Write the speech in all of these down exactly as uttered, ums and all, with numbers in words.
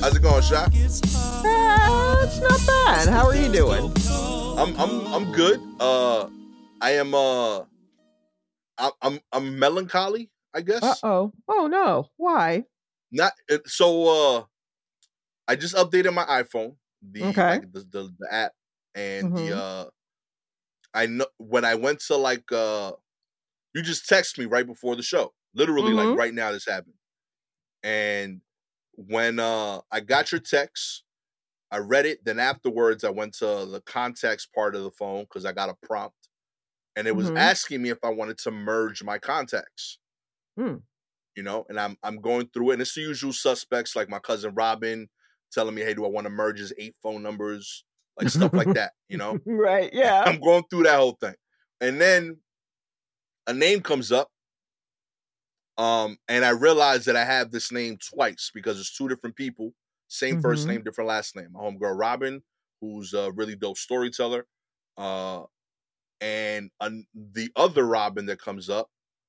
How's it going, Sha? Uh, it's not bad. How are you doing? I'm I'm I'm good. Uh, I am uh, I'm I'm, I'm melancholy, I guess. Uh oh. Oh no. Why? Not so. Uh, I just updated my iPhone, the Okay. like the the, the app, and Mhm. the uh, I know when I went to like uh, you just text me right before the show, literally like Mhm. right now this happened, and when uh I got your text, I read it. Then afterwards, I went to the contacts part of the phone because I got a prompt, and it was Mhm. asking me if I wanted to merge my contacts. Hmm. You know, and I'm I'm going through it, and it's the usual suspects like my cousin Robin telling me, "Hey, do I want to merge his eight phone numbers?" Like stuff like that. You know, Right. Yeah. I'm going through that whole thing, and then a name comes up, um, and I realize that I have this name twice because it's two different people, same first Mhm. name, different last name. My homegirl Robin, who's a really dope storyteller, uh, and an, the other Robin that comes up,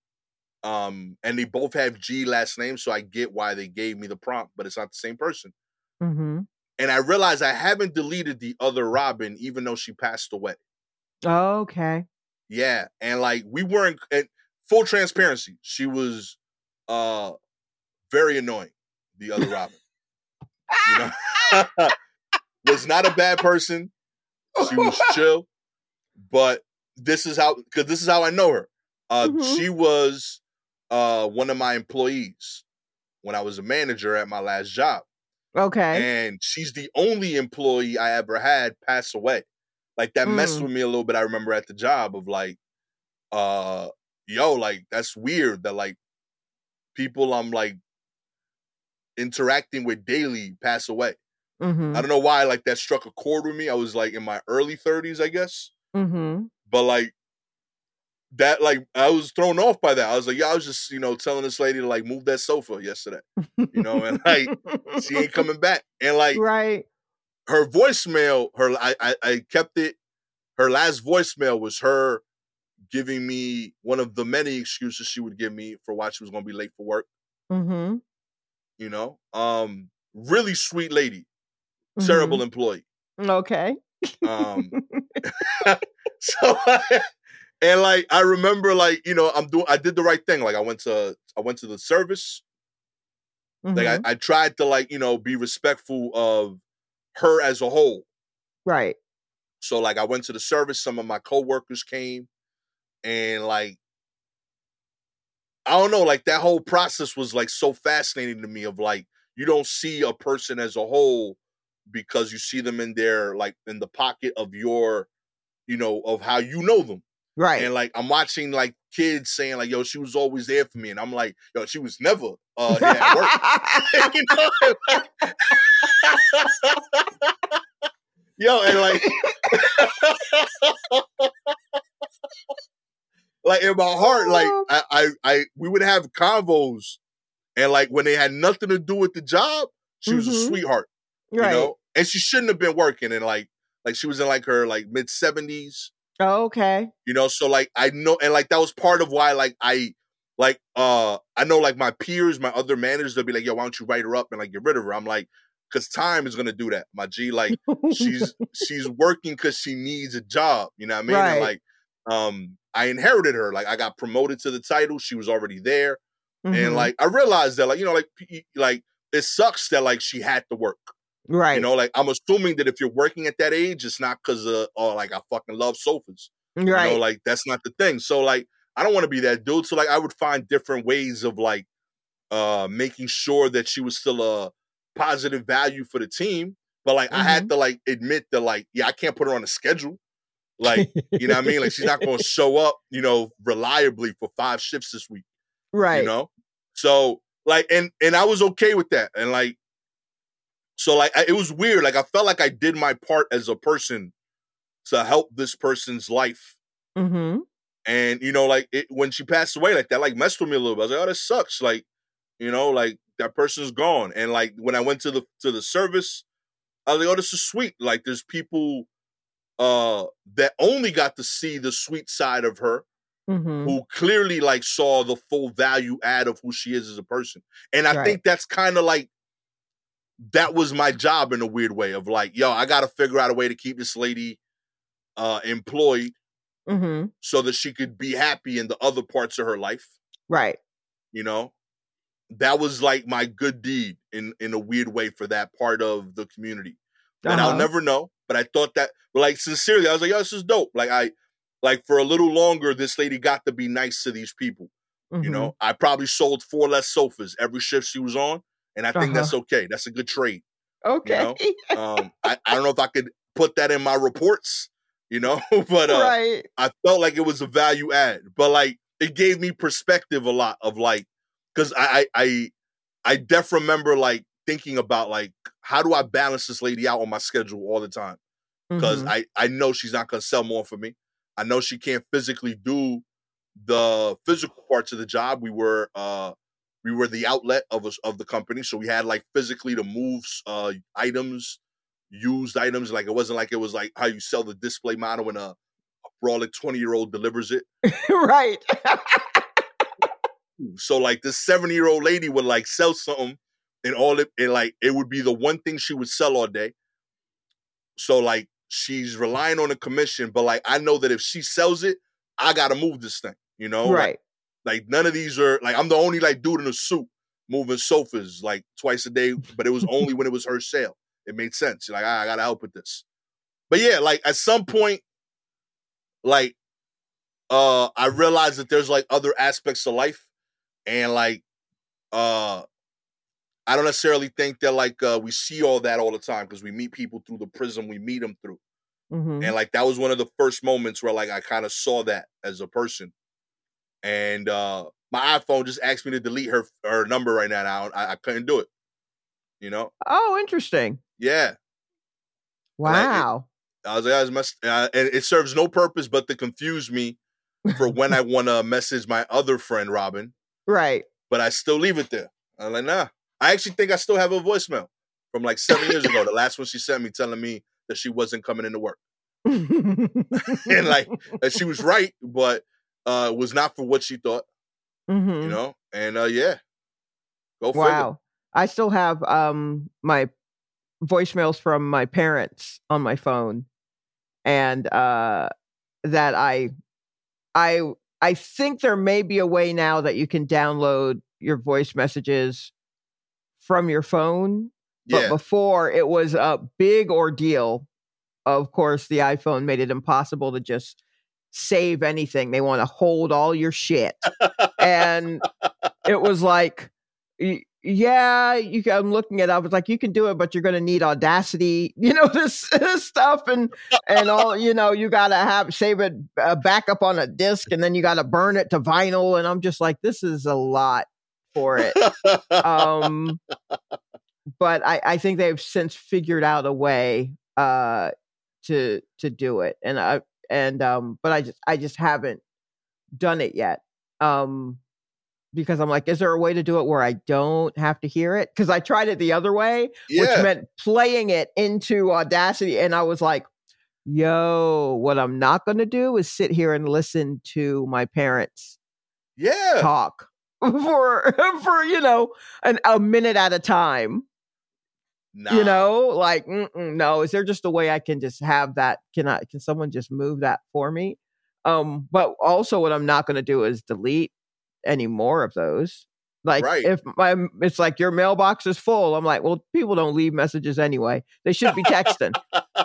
um, and they both have G last names, so I get why they gave me the prompt, but it's not the same person. Mhm. And I realize I haven't deleted the other Robin, even though she passed away. Okay. Yeah, and like we weren't. And full transparency, she was uh very annoying. The other Robin, you know, was not a bad person. She was chill, but this is how because this is how I know her. Uh, Mhm. she was uh one of my employees when I was a manager at my last job. Okay. And she's the only employee I ever had pass away. Like that messed Mm. with me a little bit. I remember at the job of like, uh, yo, like that's weird that like people I'm like interacting with daily pass away. I Mhm. don't know why like that struck a chord with me. I was like in my early thirties, I guess. Mhm. But like that, like I was thrown off by that. I was like, yeah, I was just, you know, telling this lady to like move that sofa yesterday. You know, and like she ain't coming back. And like Right. her voicemail, her I, I I kept it. Her last voicemail was her giving me one of the many excuses she would give me for why she was going to be late for work. Mhm. You know, um, really sweet lady, terrible Mhm. employee. Okay. Um, so and like I remember, like you know, I'm doing. I did the right thing. Like I went to I went to the service. Like Mhm. I, I tried to like you know be respectful of her as a whole. Right. So like I went to the service. Some of my coworkers came, and like I don't know, like that whole process was like so fascinating to me of like you don't see a person as a whole because you see them in their like in the pocket of your, you know, of how you know them. Right. And like I'm watching like kids saying like, yo, she was always there for me. And I'm like, yo, she was never uh here at work. You know? Yo, and like like in my heart, like I, I I we would have convos. And like when they had nothing to do with the job, she was a Mhm. sweetheart, you Right. know? And she shouldn't have been working. And like, like she was in like her like mid seventies, Okay. you know? So like I know, and like that was part of why like I like uh I know like my peers, my other managers, they'll be like, yo, why don't you write her up and like get rid of her? I'm like, cause time is gonna do that. My G, like she's she's working cause she needs a job, you know what I mean? And Right. like um I inherited her. Like I got promoted to the title, she was already there. And Mhm. like I realized that, like you know, like p- like it sucks that like she had to work. You Right. know, like I'm assuming that if you're working at that age, it's not because of oh, like I fucking love sofas. You know, Right. like that's not the thing. So like I don't want to be that dude. So like I would find different ways of like uh making sure that she was still a positive value for the team. But like I had Mhm. to like admit that like yeah, I can't put her on a schedule. Like you know what I mean? Like she's not going to show up, you know, reliably for five shifts this week. You Right. know. So like, and and I was okay with that, and like, so like, I, it was weird. Like, I felt like I did my part as a person to help this person's life, Mhm. and you know, like it, when she passed away, like that, like messed with me a little bit. I was like, oh, this sucks. Like, you know, like that person's gone, and like when I went to the to the service, I was like, oh, this is sweet. Like, there's people uh that only got to see the sweet side of her Mhm. who clearly like saw the full value add of who she is as a person. And I Right. think that's kind of like that was my job in a weird way of like, yo, I got to figure out a way to keep this lady uh, employed Mm-hmm. so that she could be happy in the other parts of her life. Right. You know, that was like my good deed in, in a weird way for that part of the community that Uh-huh. I'll never know. But I thought that, like, sincerely, I was like, yo, this is dope. Like, I, like, for a little longer, this lady got to be nice to these people. Mm-hmm. You know, I probably sold four less sofas every shift she was on. And I think Uh-huh. that's okay. That's a good trade. Okay. You know, um, I, I don't know if I could put that in my reports, you know, but uh, Right. I felt like it was a value add. But like, it gave me perspective a lot of like, because I, I, I, I def remember like thinking about like, how do I balance this lady out on my schedule all the time? Because Mhm. I, I know she's not going to sell more for me. I know she can't physically do the physical parts of the job. We were, uh, we were the outlet of us of the company, so we had like physically to move uh, items, used items. Like it wasn't like it was like how you sell the display model when a, a brolic twenty year old delivers it. Right. So like this seventy year old lady would like sell something, and all it and like it would be the one thing she would sell all day. So like she's relying on a commission, but like I know that if she sells it, I gotta move this thing. You know, Right. Like, Like none of these are like I'm the only like dude in a suit moving sofas like twice a day, but it was only when it was her sale. It made sense. Like ah, I gotta help with this. But yeah, like at some point, like uh I realized that there's like other aspects of life, and like uh I don't necessarily think that like uh we see all that all the time because we meet people through the prism we meet them through. Mm-hmm. And like that was one of the first moments where like I kind of saw that as a person. And uh, my iPhone just asked me to delete her her number right now. I, I couldn't do it. You know? Oh, interesting. Yeah. Wow. Like it, I was like, I was mess- uh, and it serves no purpose but to confuse me for when I want to message my other friend Robin. Right. But I still leave it there. I'm like, nah. I actually think I still have a voicemail from like seven years ago. The last one she sent me telling me that she wasn't coming into work, and like that she was right, but. Uh, was not for what she thought, mm-hmm. you know, and uh, yeah, go figure. Wow, I still have um my voicemails from my parents on my phone, and uh, that I, I, I think there may be a way now that you can download your voice messages from your phone, but Yeah. before it was a big ordeal. Of course, the iPhone made it impossible to just save anything. They want to hold all your shit. And it was like, yeah, you can, I'm looking at it. I was like, you can do it, but you're going to need Audacity, you know, this, this stuff and, and all, you know, you got to have, save it uh, back up on a disc, and then you got to burn it to vinyl. And I'm just like, this is a lot for it. um, but I, I think they've since figured out a way uh, to, to do it. And I, And, um, but I just, I just haven't done it yet. Um, because I'm like, is there a way to do it where I don't have to hear it? Cause I tried it the other way, Yeah. which meant playing it into Audacity. And I was like, yo, what I'm not going to do is sit here and listen to my parents yeah. talk for, for, you know, an, a minute at a time. Nah. You know, like, mm-mm, no, is there just a way I can just have that? Can I, can someone just move that for me? Um, but also what I'm not going to do is delete any more of those. Like right. if my, it's like your mailbox is full. I'm like, well, people don't leave messages anyway. They should be texting.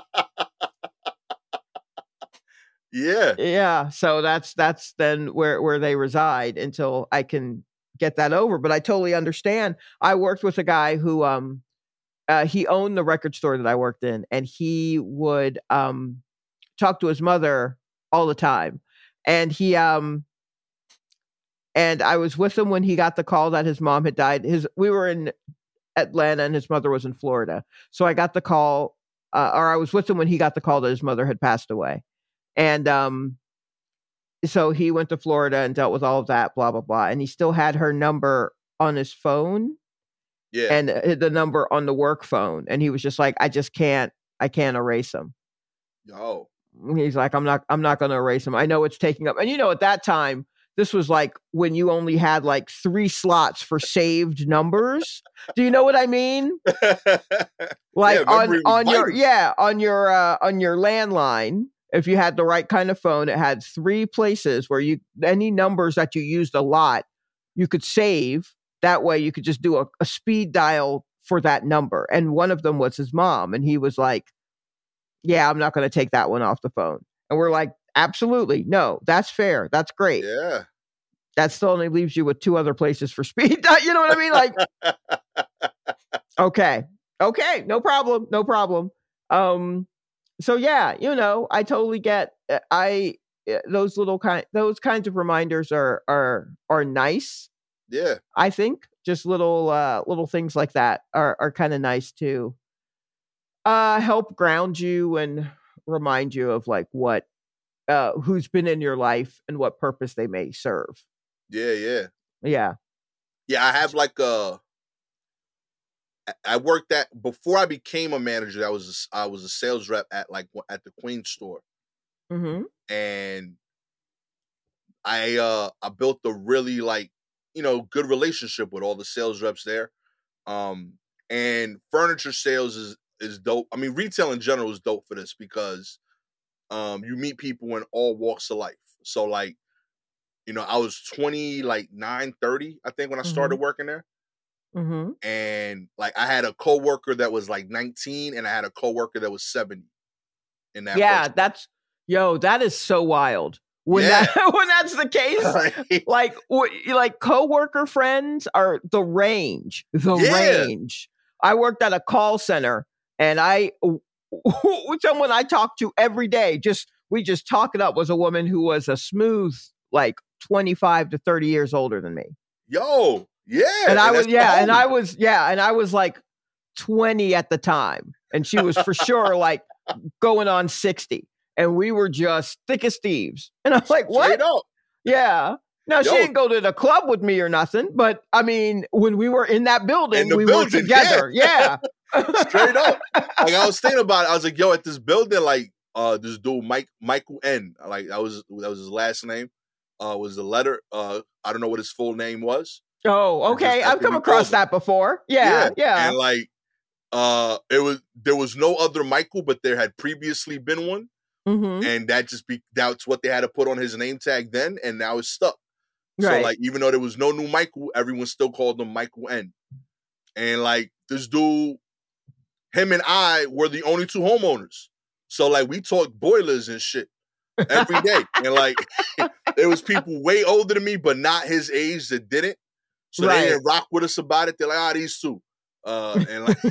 Yeah. Yeah. So that's, that's then where, where they reside until I can get that over. But I totally understand. I worked with a guy who, um, Uh, he owned the record store that I worked in, and he would um, talk to his mother all the time. And he, um, and I was with him when he got the call that his mom had died. His, we were in Atlanta, and his mother was in Florida. So I got the call, uh, or I was with him when he got the call that his mother had passed away. And um, so he went to Florida and dealt with all of that, blah blah blah. And he still had her number on his phone. Yeah. And the number on the work phone. And he was just like, I just can't, I can't erase them. Yo. He's like, I'm not, I'm not going to erase them. I know it's taking up. And you know, at that time, this was like when you only had like three slots for saved numbers. Do you know what I mean? Like Yeah, on memory was on your vital. yeah on your uh, on your landline, if you had the right kind of phone, it had three places where you any numbers that you used a lot, you could save. That way, you could just do a, a speed dial for that number. And one of them was his mom, and he was like, "Yeah, I'm not going to take that one off the phone." And we're like, "Absolutely, no, that's fair, that's great." Yeah. That still only leaves you with two other places for speed dial. You know what I mean? Like, okay, okay, no problem, no problem. Um, so yeah, you know, I totally get. I those little kind, those kinds of reminders are are are nice. Yeah. I think just little uh, little things like that are are kind of nice to uh, help ground you and remind you of like what uh, who's been in your life and what purpose they may serve. Yeah, yeah. Yeah. Yeah, I have like a I worked at before I became a manager. I was a, I was a sales rep at like at the Queen store, Mm-hmm. and I uh I built a really like you know good relationship with all the sales reps there. Um, and furniture sales is is dope. I mean, retail in general is dope for this because um you meet people in all walks of life. So like you know I was twenty like nine thirty I think when I started Mm-hmm. working there. Mm-hmm. And like I had a coworker that was like nineteen and I had a coworker that was seventy in that Yeah, first that's yo, that is so wild. When Yeah. that when that's the case, like w- like coworker friends are the range, the Yeah. range. I worked at a call center, and I someone I talked to every day, just we just talk it up, was a woman who was a smooth like twenty-five to thirty years older than me. Yo, yeah. And I and was that's yeah, the and homie. I was yeah, and I was like twenty at the time, and she was for sure like going on sixty. And we were just thick as thieves. And I was like, what? Straight up. Yeah. Now, she Yo. didn't go to the club with me or nothing. But, I mean, when we were in that building, In the we were building, together. Yeah. Straight up. Like I was thinking about it. I was like, yo, at this building, like uh this dude, Mike Michael N. Like that was that was his last name. Uh was the letter. Uh I don't know what his full name was. Oh, okay. Just- that's I've what come we across called him. that before. Yeah. Yeah. And like uh it was there was no other Michael, but there had previously been one. Mm-hmm. And that just be that's what they had to put on his name tag then, and now it's stuck. So Right. like, even though there was no new Michael, everyone still called him Michael N. And like this dude, him and I were the only two homeowners. So like we talked boilers and shit every day, and like there was people way older than me, but not his age that didn't. So Right. they didn't rock with us about it. They're like, ah, these two, uh, and like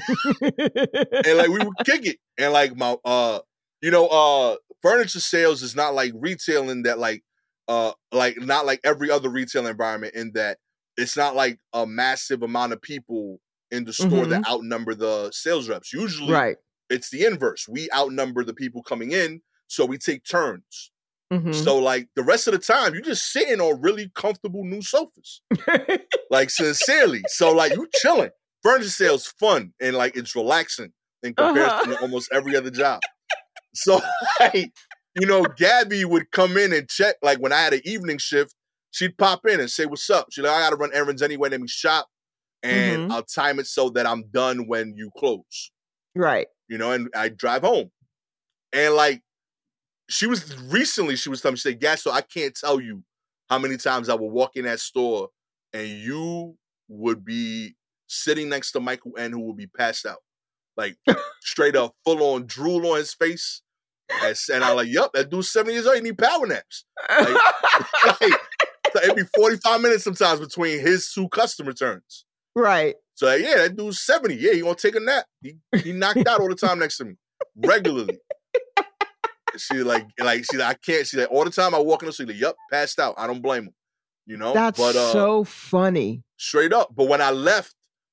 and like we would kick it, and like my uh. You know, uh, furniture sales is not like retail in that, like, uh, like not like every other retail environment in that it's not like a massive amount of people in the store Mhm. that outnumber the sales reps. Usually, Right. it's the inverse. We outnumber the people coming in, so we take turns. Mhm. So, like the rest of the time, you're just sitting on really comfortable new sofas, like sincerely. So, like you chilling. Furniture sales fun and like it's relaxing in comparison Uh-huh. to almost every other job. So, like, you know, Gabby would come in and check. Like, when I had an evening shift, she'd pop in and say, what's up? She'd like, I got to run errands anyway. Let me shop. And Mhm. I'll time it so that I'm done when you close, Right. you know, and I drive home. And, like, she was recently, she was telling me, she said, Gas, so I can't tell you how many times I would walk in that store and you would be sitting next to Michael N, who would be passed out. Like, straight up, full on drool on his face. And, and I'm like, yup, that dude's seventy years old. He need power naps. Like, like, so it'd be forty-five minutes sometimes between his two customer turns. Right. So, like, yeah, that dude's seventy. Yeah, he gonna take a nap. He, he knocked out all the time next to me, regularly. She like, like she like, I can't. She like, all the time I walk in the street, like, yup, passed out. I don't blame him. You know? That's but, uh, so funny. Straight up. But when I left,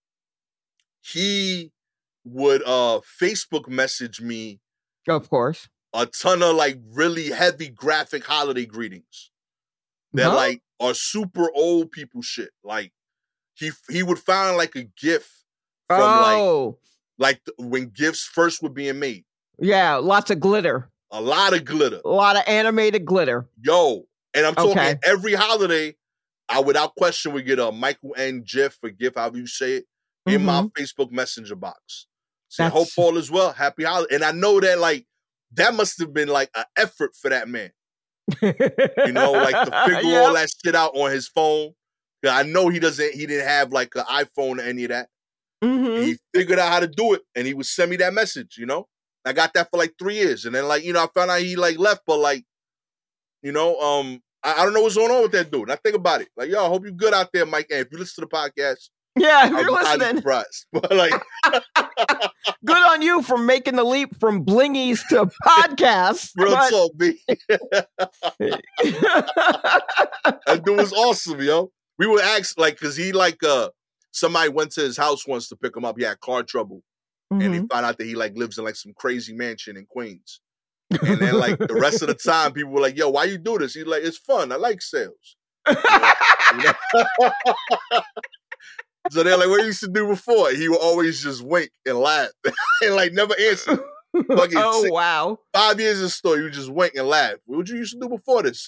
he would uh Facebook message me Of course. a ton of like really heavy graphic holiday greetings that Huh? like are super old people shit. Like he he would find like a GIF from Oh. like like the, when GIFs first were being made. Yeah. Lots of glitter. A lot of glitter. A lot of animated glitter. Yo. And I'm talking Okay. every holiday, I without question would get a Michael N. GIF or GIF, however you say it, in Mhm. my Facebook Messenger box. Say, That's- hope all is well. Happy holiday. And I know that, like, that must have been like an effort for that man. You know, like to figure Yep. all that shit out on his phone. 'Cause I know he doesn't, he didn't have like an iPhone or any of that. Mhm. He figured out how to do it, and he would send me that message, you know? I got that for like three years. And then, like, you know, I found out he like left, but like, you know, um, I, I don't know what's going on with that dude. And I think about it. Like, yo, I hope you're good out there, Mike. And if you listen to the podcast, Yeah, if I'm you're highly listening, surprised. But like, good on you for making the leap from blingies to podcasts. real but- talk, B. That dude was awesome, yo. We would ask, like, because he, like, uh, somebody went to his house once to pick him up. He had car trouble. And they Mhm. found out that he, like, lives in, like, some crazy mansion in Queens. And then, like, the rest of the time, people were like, yo, why you do this? He's like, it's fun. I like sales. You know? So they're like, what you used to do before? He would always just wink and laugh and, like, never answer. Fucking Oh, sick. wow. Five years in the store, you would just wink and laugh. What would you used to do before this?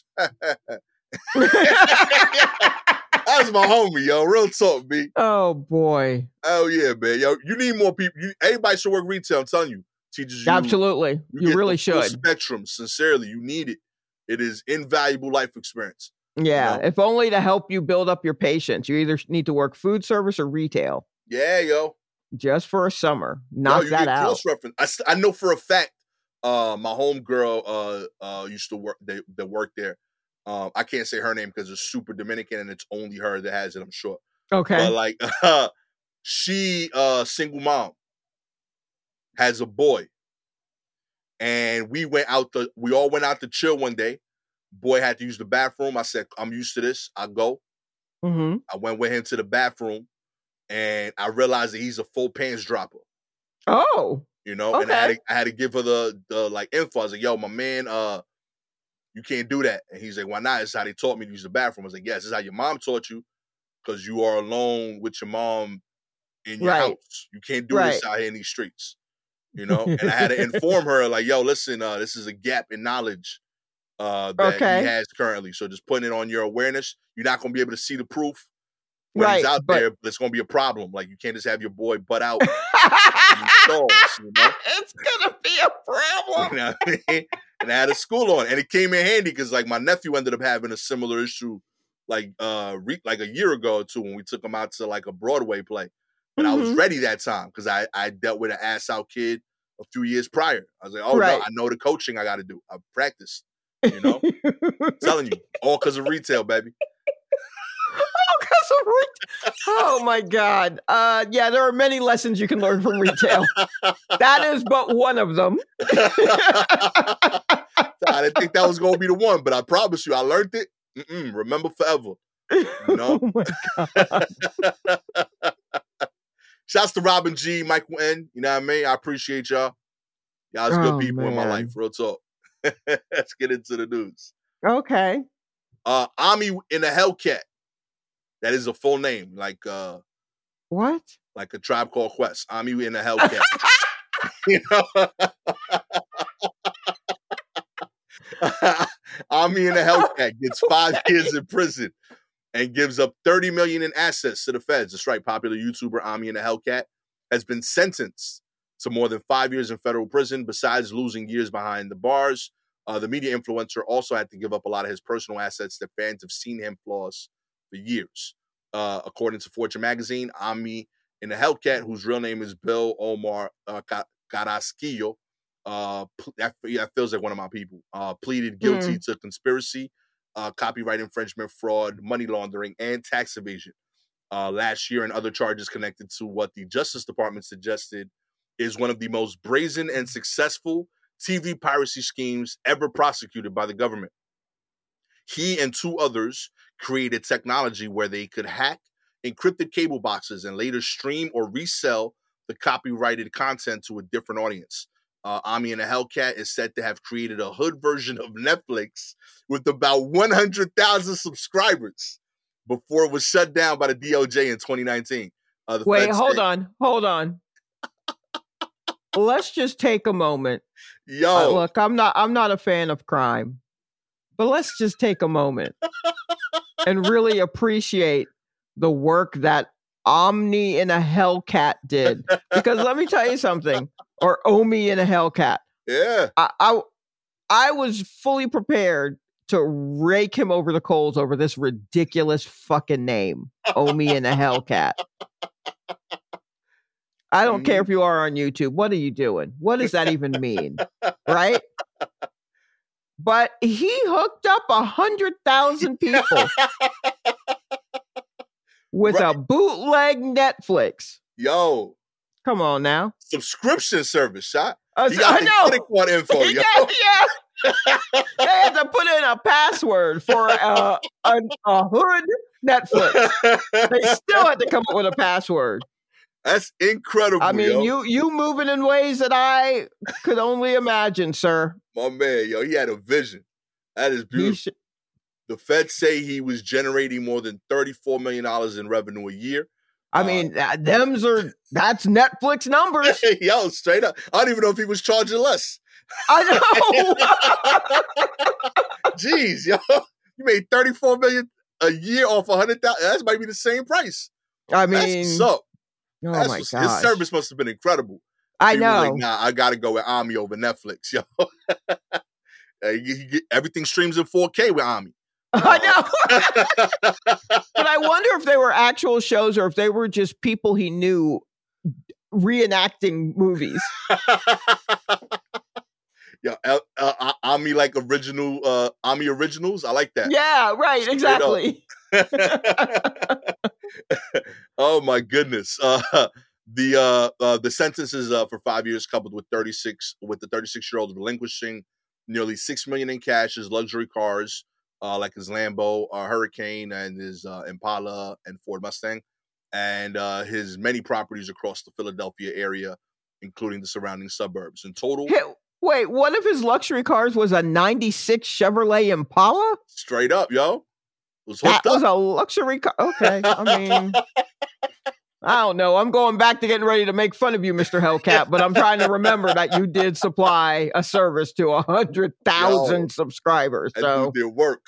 That was my homie, yo. Real talk, B. Oh, boy. Oh, yeah, man. Yo, you need more people. You, everybody should work retail. I'm telling you. Teaches you. Absolutely. You, get really the full should. spectrum. Sincerely, you need it. It is invaluable life experience. Yeah. You know? If only to help you build up your patience. You either need to work food service or retail Yeah, yo. just for a summer. Knock yo, you that get out. cross reference. I, s- I know for a fact. Uh, my homegirl uh uh used to work. They that worked there. Um, I can't say her name because it's super Dominican and it's only her that has it. I'm sure. Okay. But like, uh, she uh single mom has a boy, and we went out to. We all went out to chill one day. Boy had to use the bathroom. I said, I'm used to this. I go. Mm-hmm. I went with him to the bathroom, and I realized that he's a full pants dropper. Oh. You know, and I had, Okay. to, I had to give her the the like info. I was like, "Yo, my man, uh, you can't do that." And he's like, "Why not?" It's how they taught me to use the bathroom. I was like, "Yes, this is how your mom taught you, because you are alone with your mom in your Right. house. You can't do Right. this out here in these streets." You know, and I had to inform her, like, "Yo, listen, uh, this is a gap in knowledge uh, that Okay. he has currently. So just putting it on your awareness. You're not going to be able to see the proof when Right, he's out but- there, but it's going to be a problem. Like, you can't just have your boy butt out in these stalls, you know." It's gonna be a problem. You know what I mean? And I had a school on, and it came in handy because, like, my nephew ended up having a similar issue, like, uh, re- like a year ago or two when we took him out to like a Broadway play. But I was Mhm. ready that time because I I dealt with an ass out kid a few years prior. I was like, oh Right. no, I know the coaching I got to do. I've practiced, you know. I'm telling you, all because of retail, baby. Oh, 'cause of re- oh my God. Uh, yeah, there are many lessons you can learn from retail. That is but one of them. I didn't think that was gonna be the one, but I promise you, I learned it. Mm-mm, remember forever. You know. Oh my God. Shouts to Robin G, Michael N. You know what I mean? I appreciate y'all. Y'all's good Oh, people in my man. life. Real talk. Let's get into the news. Okay. Uh, Ami in a Hellcat. That is a full name, like uh, What? like a Tribe Called Quest. Ami in a Hellcat. You know. Ami in a Hellcat gets five years in prison and gives up thirty million dollars in assets to the feds. That's right. Popular YouTuber Ami in a Hellcat has been sentenced to more than five years in federal prison. Besides losing years behind the bars, uh, the media influencer also had to give up a lot of his personal assets that fans have seen him floss for years. Uh, according to Fortune magazine, Ami in a Hellcat, whose real name is Bill Omar uh, Carrasquillo, uh, pl- that, yeah, that feels like one of my people, uh, pleaded guilty to conspiracy, uh, copyright infringement, fraud, money laundering, and tax evasion uh, last year, and other charges connected to what the Justice Department suggested is one of the most brazen and successful T V piracy schemes ever prosecuted by the government. He and two others created technology where they could hack encrypted cable boxes and later stream or resell the copyrighted content to a different audience. Uh, Ami in a Hellcat is said to have created a hood version of Netflix with about one hundred thousand subscribers before it was shut down by the D O J in twenty nineteen. Uh, the Wait, feds hold say, on. Hold on. Let's just take a moment. Yo, Uh, look, I'm not I'm not a fan of crime. But let's just take a moment and really appreciate the work that Omni in a Hellcat did. Because let me tell you something, or Omi in a Hellcat. Yeah. I, I, I was fully prepared to rake him over the coals over this ridiculous fucking name, Omi in a Hellcat. I don't mm-hmm. care if you are on YouTube. What are you doing? What does that even mean? Right? But he hooked up a hundred thousand people with right. a bootleg Netflix. Yo. Come on now. Subscription service, shot. Uh, you got I know. Credit card info, yo. Yeah, yeah. They had to put in a password for uh, a, a hood Netflix. They still had to come up with a password. That's incredible. I mean, yo. you you moving in ways that I could only imagine, sir. My man, yo, he had a vision. That is beautiful. Sh- the feds say he was generating more than thirty-four million dollars in revenue a year. I mean, uh, them's are that's Netflix numbers. Yo, straight up. I don't even know if he was charging less. I know. Jeez, yo. You made thirty-four million dollars a year off one hundred thousand dollars. That might be the same price. I mean, that's what's up. Oh that's my god. His service must have been incredible. I he know. Was like, nah, I got to go with Omni over Netflix, yo. he, he get, everything streams in four K with Omni. I know. But I wonder if they were actual shows or if they were just people he knew reenacting movies. Yeah, uh, uh, Omni like original, uh, Omni originals. I like that. Yeah, right. Exactly. Oh my goodness. Uh, the uh, uh, the sentence is uh, for five years, coupled with thirty-six with the thirty-six year old relinquishing nearly six million in cash, his luxury cars, uh, like his Lambo, uh, Hurricane, and his uh, Impala and Ford Mustang, and uh, his many properties across the Philadelphia area, including the surrounding suburbs. In total. Hey, wait, one of his luxury cars was a ninety-six Chevrolet Impala? Straight up, yo. Was that up. was a luxury car. Okay, I mean, I don't know. I'm going back to getting ready to make fun of you, Mister Hellcat, but I'm trying to remember that you did supply a service to a hundred thousand subscribers. So did work.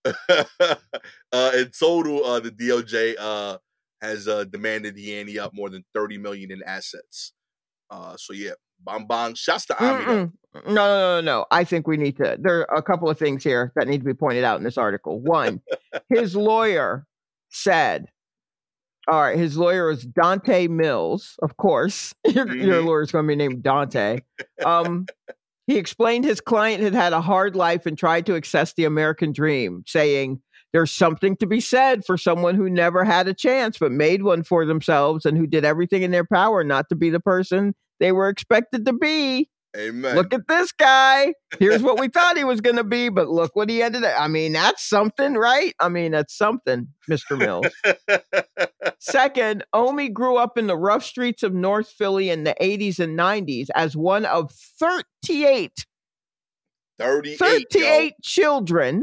uh, in total, uh, the D O J uh, has uh, demanded he ante up more than thirty million in assets. Uh, so yeah, bang bang, shouts to Omni. No, no, no, no. I think we need to. There are a couple of things here that need to be pointed out in this article. One, his lawyer said, all right, his lawyer is Dante Mills, of course. Your, mm-hmm. your lawyer's going to be named Dante. Um, he explained his client had had a hard life and tried to access the American dream, saying, there's something to be said for someone who never had a chance but made one for themselves and who did everything in their power not to be the person they were expected to be. Amen. Look at this guy. Here's what we thought he was going to be, but look what he ended up. I mean, that's something, right? I mean, that's something, Mister Mills. Second, Omi grew up in the rough streets of North Philly in the eighties and nineties as one of thirty-eight, thirty-eight, thirty-eight yo. children.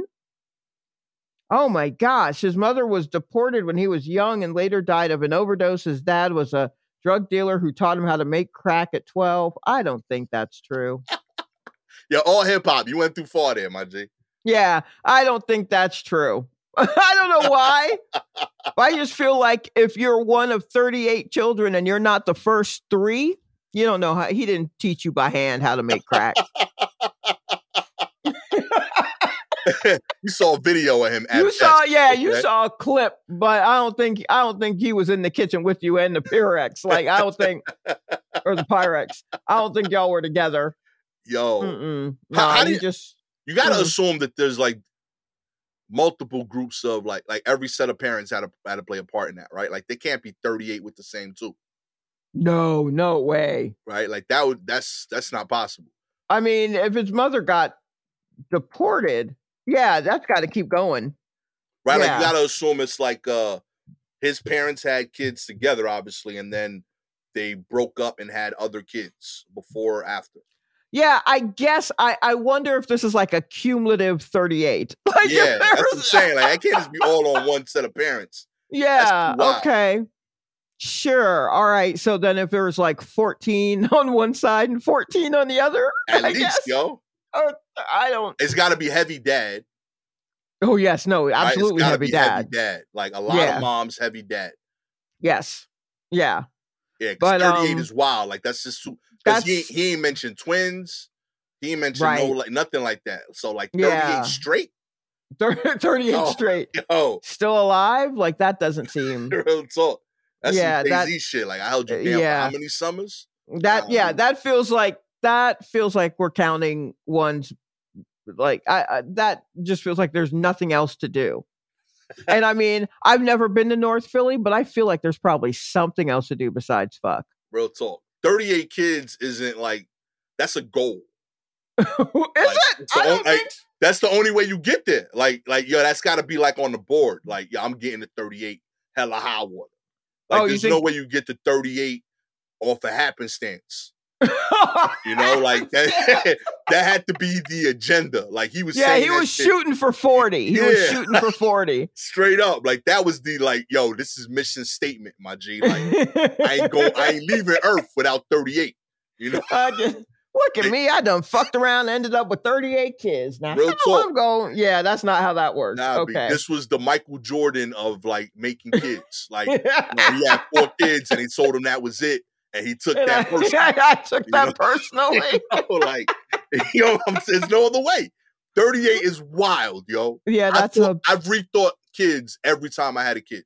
Oh my gosh. His mother was deported when he was young and later died of an overdose. His dad was a drug dealer who taught him how to make crack at twelve. I don't think that's true. Yeah, all hip hop. You went too far there, my G. Yeah, I don't think that's true. I don't know why. I just feel like if you're one of thirty-eight children and you're not the first three, you don't know how. He didn't teach you by hand how to make crack. You saw a video of him. At you saw, best, yeah, okay? you saw a clip, but I don't think I don't think he was in the kitchen with you and the Pyrex. Like I don't think, or the Pyrex. I don't think y'all were together. Yo, Mm-mm. how, no, how do you you just? You got to mm. assume that there's like multiple groups of like like every set of parents had to had to play a part in that, right? Like they can't be thirty-eight with the same two. No, no way. Right? Like that would that's that's not possible. I mean, if his mother got deported. Yeah, that's got to keep going. Right? Yeah. Like, you got to assume it's like uh, his parents had kids together, obviously, and then they broke up and had other kids before or after. Yeah, I guess I, I wonder if this is like a cumulative thirty-eight. Like yeah, that's what I'm saying. Like, I can't just be all on one set of parents. Yeah, okay. Sure. All right. So then if there's like fourteen on one side and fourteen on the other, At I least, guess. yo. Or, I don't. It's got to be heavy dad. Oh yes, no, Right? It's absolutely gotta heavy be dad. heavy dad. Like a lot Yeah. of moms, heavy dad. Yes. Yeah. Yeah, because But thirty-eight um, is wild. Like that's just because that's he he ain't mentioned twins. He ain't mentioned no right. like nothing like that. So like thirty-eight Yeah. straight. thirty-eight Yo, straight. yo, Still alive? Like that doesn't seem. real talk. That's Yeah, some that. Jay-Z shit. Like I held you uh, down for how Yeah. many summers? That. Nah, Yeah. dude. That feels like that feels like we're counting ones. Like I, I that just feels like there's nothing else to do. And I mean, I've never been to North Philly, but I feel like there's probably something else to do besides fuck. Real talk. thirty-eight kids isn't like that's a goal. Is Like, it? it's the I don't only- like, think. that's the only way you get there. Like, like, yo, that's gotta be like on the board. Like, yo, I'm getting to thirty-eight hella high water. Like, Oh, you there's think- no way you get to thirty-eight off a happenstance. You know, like that, that had to be the agenda. Like he was Yeah, saying he that was shit shooting for forty. He was Yeah. shooting for forty. straight up. Like that was the like, yo, this is mission statement, my G. Like I ain't go, I ain't leaving Earth without thirty-eight. You know, I just, look at me. I done fucked around, ended up with thirty-eight kids. Now, Real how talk. I'm going, yeah, that's not how that works. nah, B, okay. this was the Michael Jordan of like making kids. Like you know, he had four kids and he told him that was it. And he took And that I, personally. I took You that know? personally. You know, like, you know, I'm saying there's no other way. thirty-eight is wild, yo. Yeah, I that's thought, a. I've rethought kids every time I had a kid.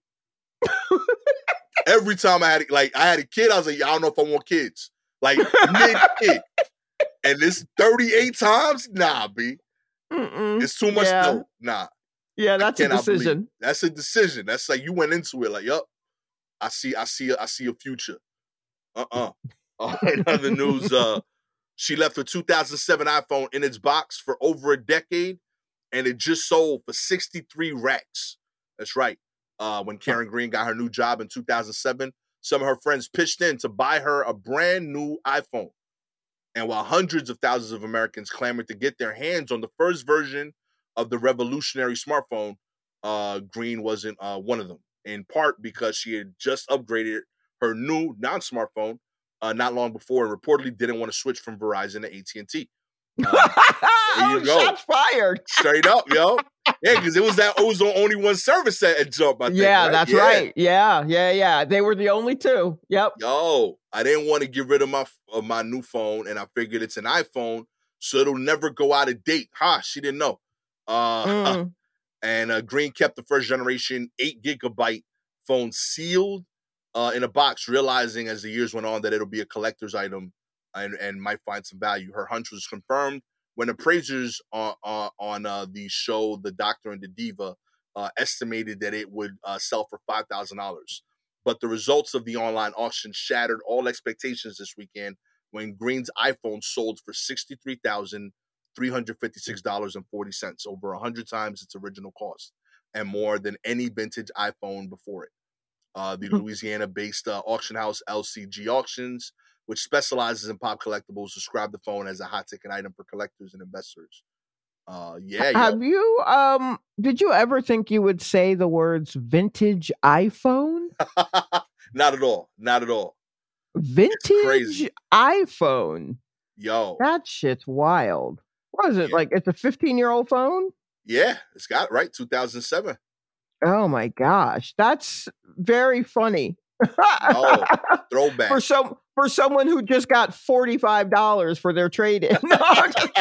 Every time I had like I had a kid, I was like, I don't know if I want kids. Like mid kid. And this thirty-eight times, nah, B. Mm-mm. It's too much. Yeah. No, nah. Yeah, that's a cannot believe decision. That's a decision. That's like you went into it like, yup. I see, I see, I see a future. Uh-uh. Uh, in other news, uh, she left her two thousand seven iPhone in its box for over a decade, and it just sold for sixty-three racks. That's right. Uh, when Karen Green got her new job in two thousand seven, some of her friends pitched in to buy her a brand new iPhone. And while hundreds of thousands of Americans clamored to get their hands on the first version of the revolutionary smartphone, uh, Green wasn't uh, one of them, in part because she had just upgraded her new non-smartphone uh, not long before and reportedly didn't want to switch from Verizon to A T and T. Uh, there you Oh, go. shots fired. straight up, yo. Yeah, because it was that it was the only one service that had jumped, I think. Yeah, right? that's Yeah. right. Yeah, yeah, yeah. They were the only two. Yep. Yo, I didn't want to get rid of my of my new phone, and I figured it's an iPhone, so it'll never go out of date. Ha, she didn't know. Uh, Mm. and uh, Green kept the first generation eight gigabyte phone sealed uh, in a box, realizing as the years went on that it'll be a collector's item and, and might find some value. Her hunch was confirmed when appraisers on on, on uh, the show The Doctor and the Diva uh, estimated that it would uh, sell for five thousand dollars. But the results of the online auction shattered all expectations this weekend when Green's iPhone sold for sixty-three thousand three hundred fifty-six dollars and forty cents, over one hundred times its original cost, and more than any vintage iPhone before it. Uh, the Louisiana-based uh, auction house L C G Auctions, which specializes in pop collectibles, described the phone as a hot-ticket item for collectors and investors. Uh, yeah, yo. Have you um did you ever think you would say the words vintage iPhone? Not at all. Not at all. Vintage crazy. iPhone. Yo. That shit's wild. What is it? Yeah. Like it's a fifteen-year-old phone? Yeah, it's got it right. two thousand seven. Oh my gosh. That's very funny. Oh, throwback. for some for someone who just got forty-five dollars for their trade-in. No, I'm just-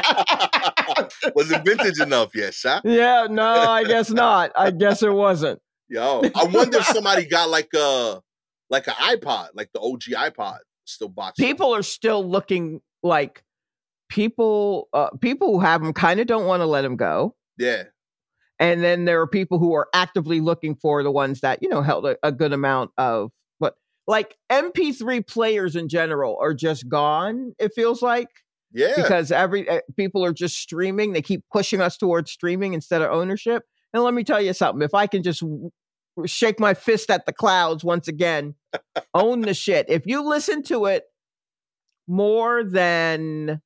Was it vintage enough yet, Shaq? yeah, no, I guess not. I guess it wasn't. Yo, I wonder if somebody got like a like an iPod, like the O G iPod, still boxed. up. People are still looking like people uh, people who have them kind of don't want to let them go. Yeah, And then there are people who are actively looking for the ones that, you know, held a, a good amount of what, like M P three players in general are just gone, it feels like, yeah. because every uh, people are just streaming. They keep pushing us towards streaming instead of ownership. And let me tell you something, if I can just w- shake my fist at the clouds once again, own the shit. If you listen to it more than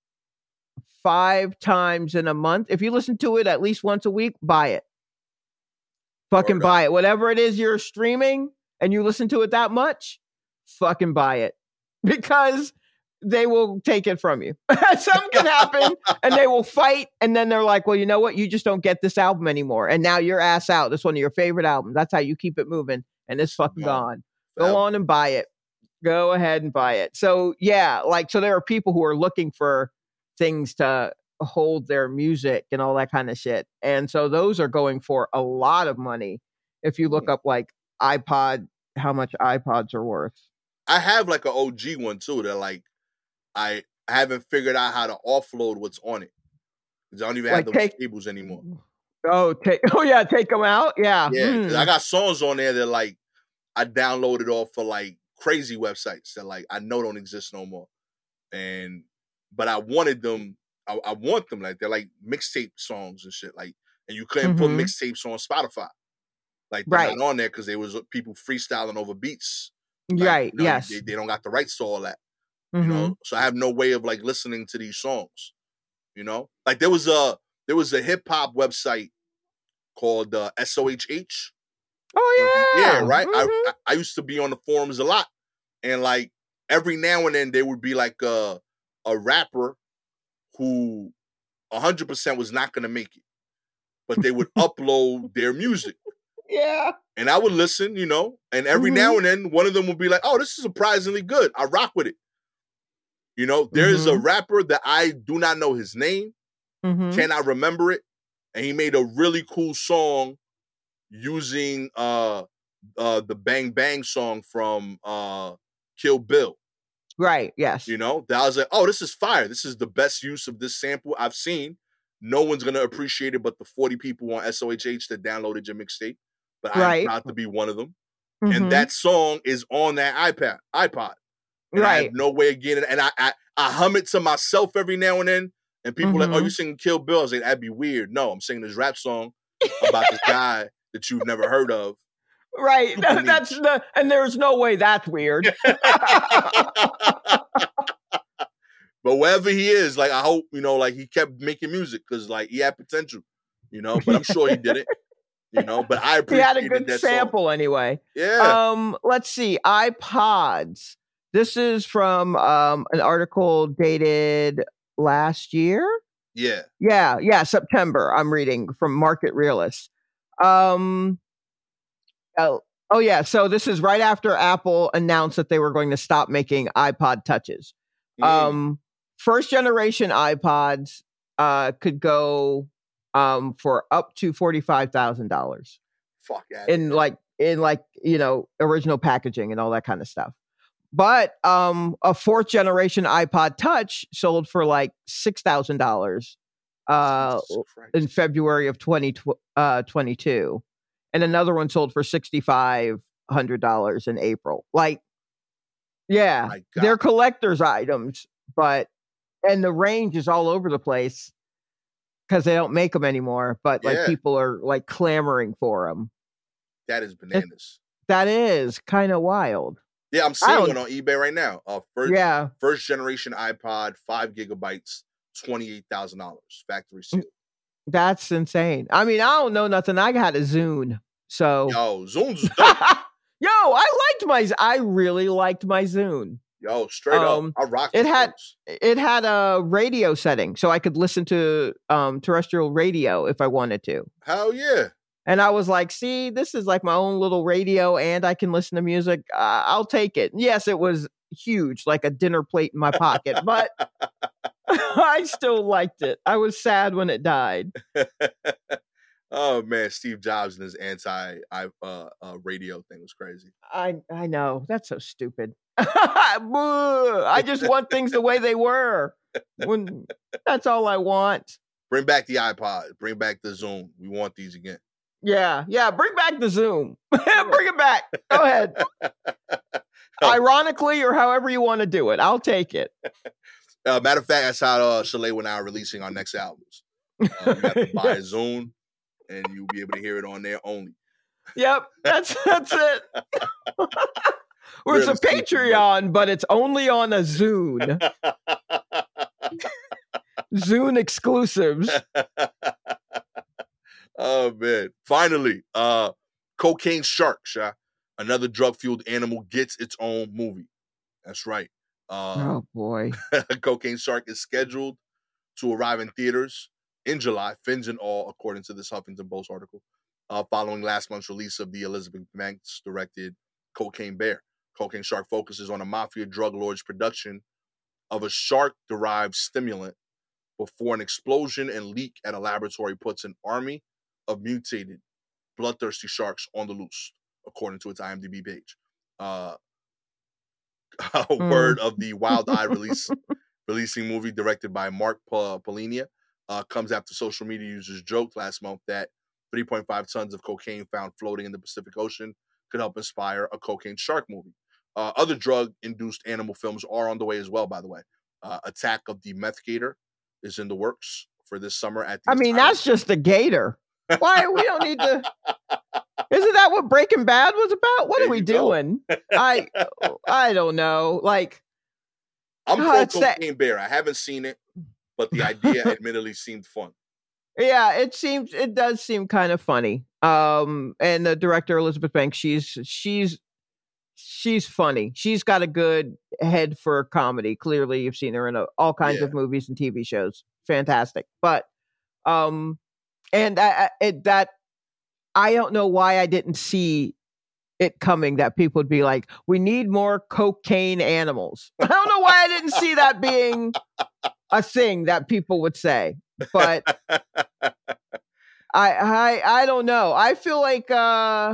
five times in a month, if you listen to it at least once a week, buy it. Fucking Word buy it. Whatever it is you're streaming and you listen to it that much, fucking buy it. Because they will take it from you. Something can happen and they will fight. And then they're like, well, you know what? You just don't get this album anymore. And now you're ass out. That's one of your favorite albums. That's how you keep it moving. And it's fucking No. gone. Go on and buy it. Go ahead and buy it. So yeah, like, so there are people who are looking for things to hold their music and all that kind of shit. And so those are going for a lot of money. If you look up like iPod, how much iPods are worth. I have like an O G one too that like I haven't figured out how to offload what's on it. Because I don't even Like have those take- cables anymore. Oh, take oh yeah, take them out. Yeah. Yeah, 'cause Hmm. I got songs on there that like I downloaded off for like crazy websites that like I know don't exist no more. And but I wanted them, I, I want them like they're like mixtape songs and shit. Like, and you couldn't put Mhm. mixtapes on Spotify. Like they're Right. not on there because there was people freestyling over beats. Like, Right. you know, Yes. They, they don't got the rights to all that. You Mhm. know, so I have no way of like listening to these songs. You know, like there was a there was a hip hop website called uh, S O H H. Oh yeah. Yeah, right. I, Mhm. I I used to be on the forums a lot, and like every now and then there would be like a a rapper who a hundred percent was not going to make it, but they would upload their music, Yeah. and I would listen. You know, and every Mhm. now and then one of them would be like, "Oh, this is surprisingly good. I rock with it." You know, there is a Mhm. rapper that I do not know his name, Mhm. cannot remember it, and he made a really cool song using uh uh the Bang Bang song from uh Kill Bill. Right. Yes. You know, that I was like, oh, this is fire. This is the best use of this sample I've seen. No one's gonna appreciate it but the forty people on S O H H that downloaded your mixtape. But I'm Right. proud to be one of them. Mhm. And that song is on that iPad, iPod. And I Right. have no way of getting it. And I, I I hum it to myself every now and then. And people are like, oh, Mhm. you singing Kill Bill? I was like, that'd be weird. No, I'm singing this rap song about this guy that you've never heard of. Right. Super neat. That's the and there's no way that's weird. But wherever he is, like I hope, you know, like he kept making music because like he had potential, you know, but I'm sure he did it, you know, but I He appreciated had a good that sample anyway. song. Yeah. Um, let's see. iPods. This is from um an article dated last year. yeah. Yeah, yeah, September. I'm reading from Market Realist. Um oh, oh yeah, so this is right after Apple announced that they were going to stop making iPod touches. Mm. Um first generation iPods uh could go um for up to forty-five thousand dollars Fuck yeah. in like in like, you know, original packaging and all that kind of stuff. But um a fourth generation iPod Touch sold for like six thousand dollars uh in February of twenty twenty-two, and another one sold for sixty-five hundred dollars in April. Like, yeah, My God. they're collector's items, but and the range is all over the place because they don't make them anymore. But like Yeah. people are like clamoring for them. That is bananas. That is kind of wild. Yeah, I'm I seeing don't- one on eBay right now. Uh, first, Yeah, first generation iPod, five gigabytes, twenty-eight thousand dollars, factory seal. that's insane. I mean, I don't know nothing. I got a Zune, so Yo, Zune's dope. yo, I liked my. I really liked my Zune. Yo, straight Um, up, I rock. it these had- things. It had a radio setting, so I could listen to um, terrestrial radio if I wanted to. Hell yeah. And I was like, "See, this is like my own little radio, and I can listen to music. Uh, I'll take it." Yes, it was huge, like a dinner plate in my pocket, but I still liked it. I was sad when it died. Oh man, Steve Jobs and his anti uh, uh, radio thing was crazy. I I know that's so stupid. Boo. I just want things the way they were. When that's all I want. Bring back the iPod. Bring back the Zoom. We want these again. Yeah, yeah. Bring back the Zoom. Bring it back. Go ahead. Ironically, or however you want to do it, I'll take it. Uh, matter of fact, that's how uh, Shalewa and I are releasing our next albums. Uh, you have to buy a Zoom, and you'll be able to hear it on there only. Yep, that's that's it. Or it's a Really stupid, Patreon, but it's only on a Zune. Zune exclusives. Oh man! Finally, uh, Cocaine Shark, Sha. Another drug-fueled animal gets its own movie. That's right. Uh, oh boy. Cocaine Shark is scheduled to arrive in theaters in July, fins and all, according to this Huffington Post article, uh, following last month's release of the Elizabeth Banks-directed Cocaine Bear. Cocaine Shark focuses on a mafia drug lord's production of a shark-derived stimulant before an explosion and leak at a laboratory puts an army of mutated, bloodthirsty sharks on the loose, according to its IMDb page. Uh, a mm. word of the Wild Eye release, releasing movie directed by Mark P- Polinia uh, comes after social media users joked last month that three point five tons of cocaine found floating in the Pacific Ocean could help inspire a cocaine shark movie. Uh, other drug-induced animal films are on the way as well, by the way. Uh, Attack of the Meth Gator is in the works for this summer. At the I mean, asylum. That's just a gator. Why? We don't need to... Isn't that what Breaking Bad was about? What there are we doing? I I don't know. Like, I'm pro Cocaine that... Bear. I haven't seen it, but the idea admittedly seemed fun. Yeah, it seems it does seem kind of funny. Um, and the director Elizabeth Banks, she's she's she's funny. She's got a good head for comedy. Clearly, you've seen her in a, all kinds yeah. of movies and T V shows. Fantastic. But um, and I, I, it, that. I don't know why I didn't see it coming that people would be like, we need more cocaine animals. I don't know why I didn't see that being a thing that people would say. But I I I don't know. I feel like uh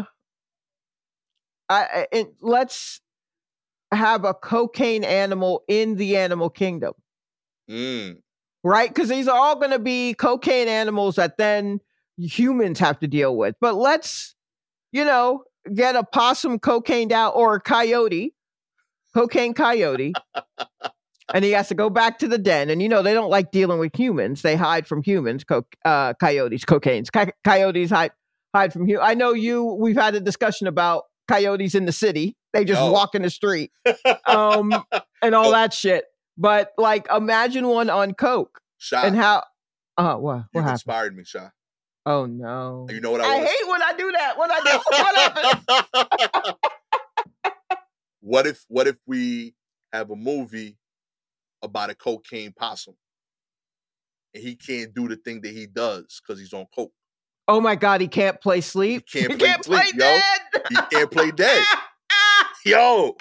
I it, let's have a cocaine animal in the animal kingdom. Mm. Right? Because these are all going to be cocaine animals that then humans have to deal with. But let's, you know, get a possum cocained out or a coyote, cocaine coyote, and he has to go back to the den. And, you know, they don't like dealing with humans. They hide from humans, co- uh, coyotes, cocaines. Co- coyotes hide, hide from you. I know you, we've had a discussion about coyotes in the city. They just oh. walk in the street um, and all that shit. But, like, imagine one on coke. Sha, and how, uh, what, what you happened? inspired me, Sha. Oh no! You know what I? I was? hate when I do that. What I do? What happened? What if? What if we have a movie about a cocaine possum, and he can't do the thing that he does because he's on coke? Oh my God! He can't play sleep. He can't he play can't sleep, play yo. dead. He can't play dead. Yo.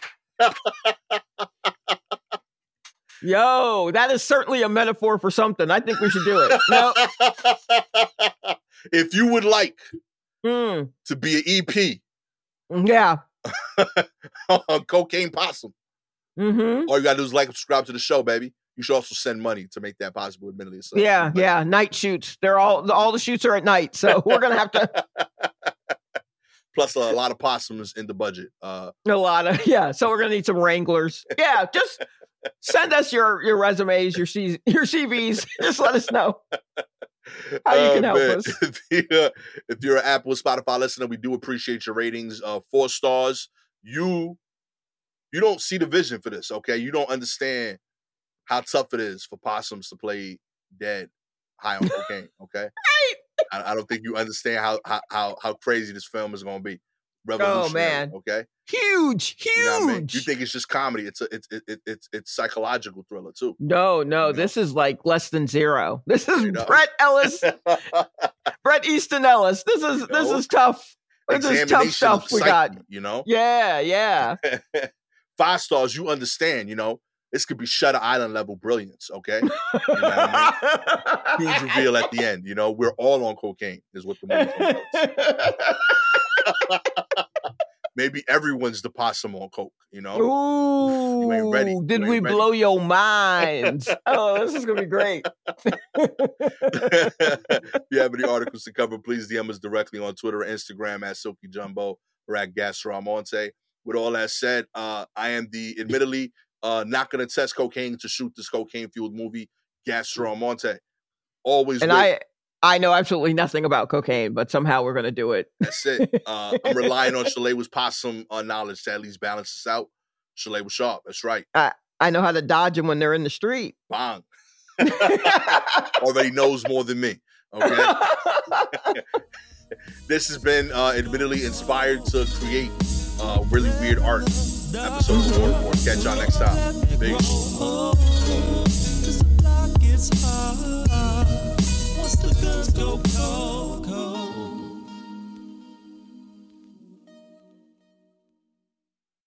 Yo, that is certainly a metaphor for something. I think we should do it. No. If you would like mm. to be an E P, yeah, on Cocaine Possum, mm-hmm. all you gotta do is like and subscribe to the show, baby. You should also send money to make that possible. Admittedly, so yeah, yeah. Night shoots. They're all all the shoots are at night, so we're gonna have to. Plus, uh, a lot of possums in the budget. Uh, a lot of yeah. So we're gonna need some Wranglers. Yeah, just. Send us your, your resumes, your C, your C Vs. Just let us know how you can help man. us. If you're, if you're an Apple, Spotify listener, we do appreciate your ratings. Uh, four stars. You you don't see the vision for this, okay? You don't understand how tough it is for possums to play dead high on cocaine, okay? I, I don't think you understand how how how, how crazy this film is going to be. Oh man! Okay, huge, huge. You know what I mean? You think it's just comedy? It's a it's it, it, it's it's psychological thriller too. No, no, you this know? is like less than zero. This is you know? Brett Ellis, Bret Easton Ellis. This is you this know? is tough. This is tough stuff we psyche, got. You know? Yeah, yeah. Five stars. You understand? You know, this could be Shutter Island level brilliance. Okay, you know what I mean? Huge reveal at the end. You know, we're all on cocaine. Is what the movie is. Maybe everyone's the possum on coke, you know? Ooh, you ain't ready. Did you we ready. blow your minds? Oh, this is going to be great. If you have any articles to cover, please D M us directly on Twitter or Instagram at Silky Jumbo or at Gastromonte. With all that said, uh, I am the admittedly uh, not going to test cocaine to shoot this cocaine-fueled movie, Gastromonte. Always And wait. I... I know absolutely nothing about cocaine, but somehow we're going to do it. That's it. Uh, I'm relying on Shalewa's possum uh, knowledge to at least balance this out. Shalewa Sharp, that's right. I, I know how to dodge them when they're in the street. Bang. Already knows more than me. Okay. This has been uh, admittedly inspired to create uh, really weird art. episode of the Word Report. Catch y'all next time. Peace. Once the guns go cold, cold.